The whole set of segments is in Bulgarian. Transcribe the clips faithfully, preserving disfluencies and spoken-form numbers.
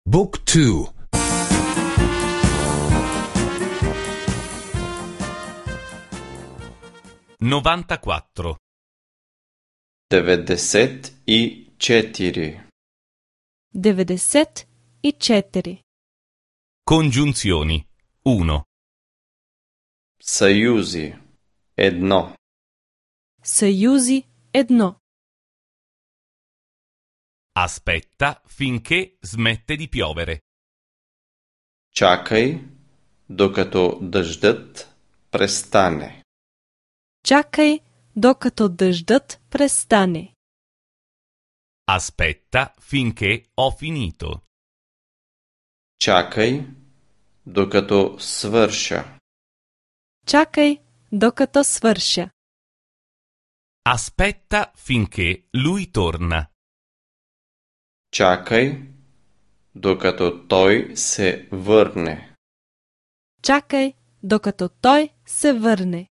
Book two. novantaquattro. деветдесет и четири. деветдесет и четири. Congiunzioni. uno. Съюзи. Едно. Съюзи едно. Aspetta finché smette di piovere. Чакай, докато дъждът престане. Чакай, докато дъждът престане. Aspetta finché ho finito. Чакай, докато свърша. Чакай, докато свърша. Aspetta finché lui torna. Чакай, докато той се върне. Чакай, докато той се върне.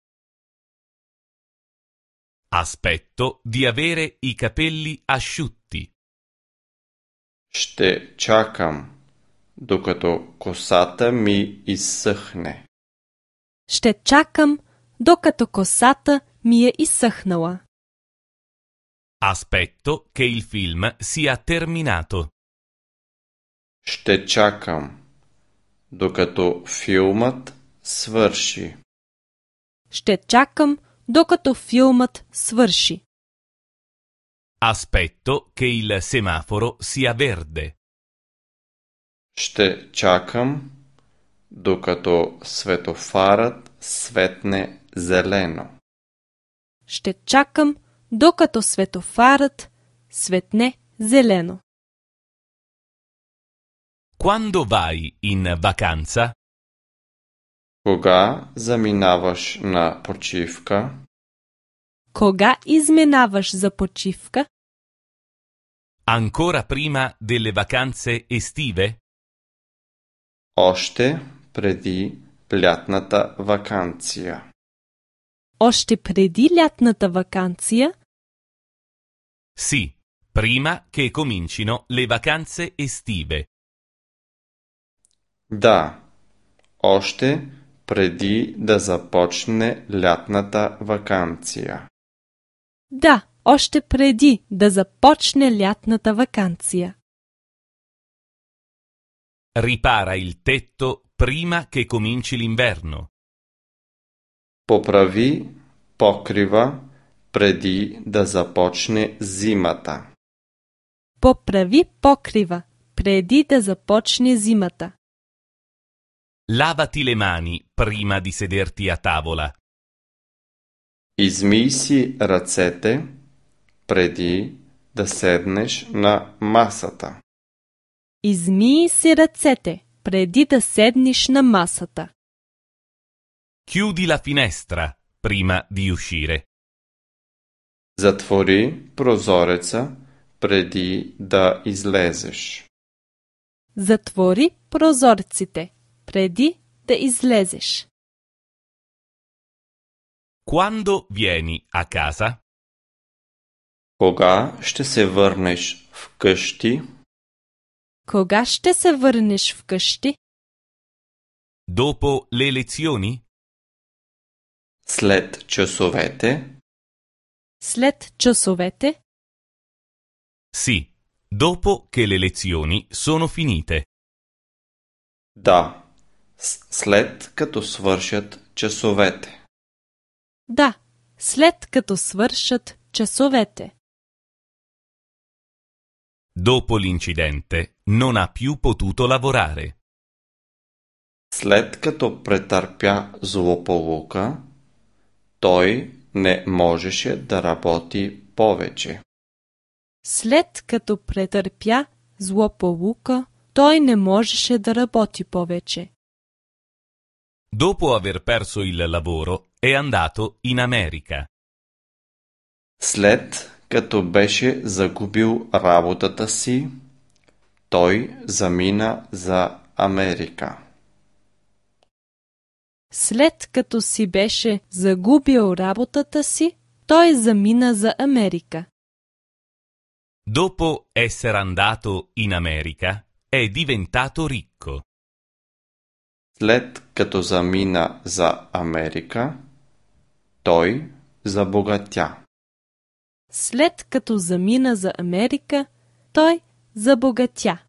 Aspetto di avere i capelli asciutti. Ще чакам, докато косата ми изсъхне. Ще чакам, докато косата ми е изсъхнала. Aspetto che il film sia terminato. Ще чакам, докато филмът свърши. Ще чакам, докато филмът свърши. Aspetto che il semaforo sia verde. Ще чакам, докато светофарът светне зелено. Ще чакам, докато светофарът светне зелено. Quando vai in vacanza? Кога заминаваш на почивка? Кога изминаваш за почивка? Ancora prima delle vacanze estive? Още преди лятната ваканция. Още преди лятната ваканция? Sì, prima che comincino le vacanze estive. Да, още преди да започне лятната ваканция. Да, още преди да започне лятната ваканция. Ripara il tetto prima che cominci l'inverno. Поправи покрива преди да започне зимата. Поправи покрива преди да започне зимата. Lavati le mani prima di sederti a tavola. Измий си ръцете преди да седнеш на масата. Измий си ръцете преди да седнеш на масата. Chiudi la finestra prima di uscire. Затвори прозореца преди да излезеш. Затвори прозорците преди да излезеш. Quando vieni a casa? Кога ще се върнеш вкъщи? Кога ще се върнеш вкъщи? Dopo le lezioni? След часовете? След часовете? Sì, dopo che le lezioni sono finite. Да, след като свършат часовете. Да, след като свършат часовете. Dopo l'incidente non ha più potuto lavorare. След като претърпя злополука, той не можеше да работи повече. След като претърпя злополука, той не можеше да работи повече. Dopo aver perso il lavoro è andato in America. След като беше загубил работата си, той замина за Америка. След като си беше загубил работата си, той замина за Америка. Dopo essere andato in America, è diventato ricco. След като замина за Америка, той забогатя. След като замина за Америка, той забогатя.